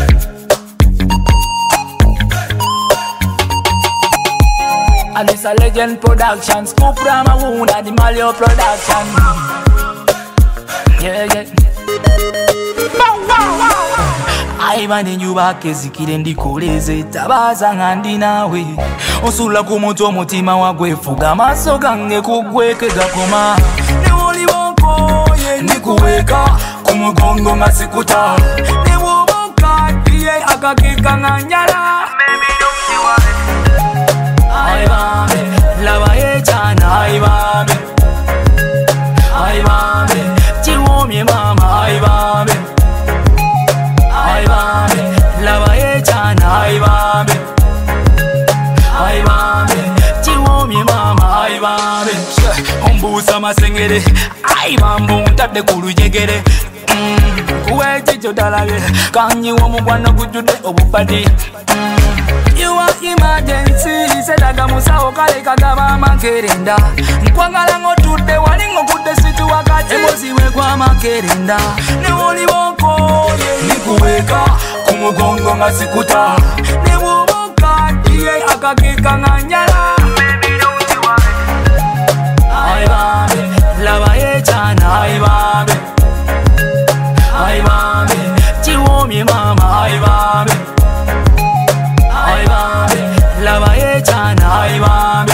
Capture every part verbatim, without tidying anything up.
And it's a legend production. Scoop Ramawuna, the Malio production. Yeah, yeah. Aibane nyubake zikire ndikoleze tabaza ngandi nawe osula ku moto mutima wagwefuga maso gange kugweke gakoma ne woli bonko ye ndikuweka ku mugongo ngasikuta ne woboka ye akakika nganyala baby don't you worry aibame lava ye chana aibame aibame chiwomye mama aibame aibame lava ye chana aibame aibame chiwomye mama aibame ombusa masengere aibambo ntadde kulujegere kuwete jodalabe kanyi womugwana gujude obupadi you are emergency sedaga musawo kale kagaba makerenda nkwangala ngotudde wali ngokudde situ wakati emoziwe kwa makerenda ne woli bonko ye nikuweka ku mugongo ngasikuta ne woboka ye akakika nganyala baby don't you worry aibame lava ye chana aibame aibame chiwomye mama aibame aibame lava ye chana aibame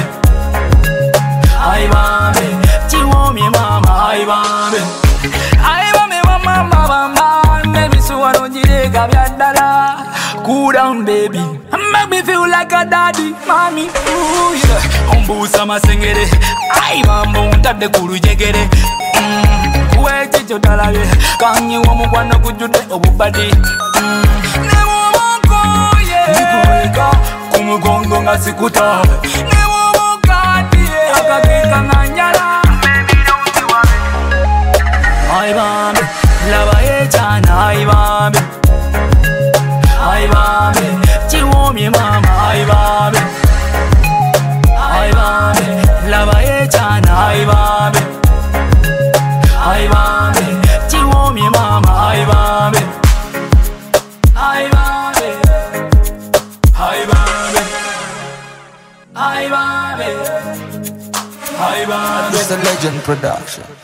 aibame chiwomye mama aibame aibame mama mama baby suwano jirega byadala cool down baby make me feel like a daddy mommy ooh yeah ombusa masengere aibambo ntadde kulujegere kuwete jodalabe kanyi womugwana gujude obubadi ne woboko ye nikuweka ku mugongo ngasikuta ne woboka ye akakika nganyala baby don't you worry aibame lava ye chana aibame aibame chiwomye mama aibame aibame lava ye chana aibame aibame chiwomye mama aibame aibame aibame aibame aibame. It's a legend production.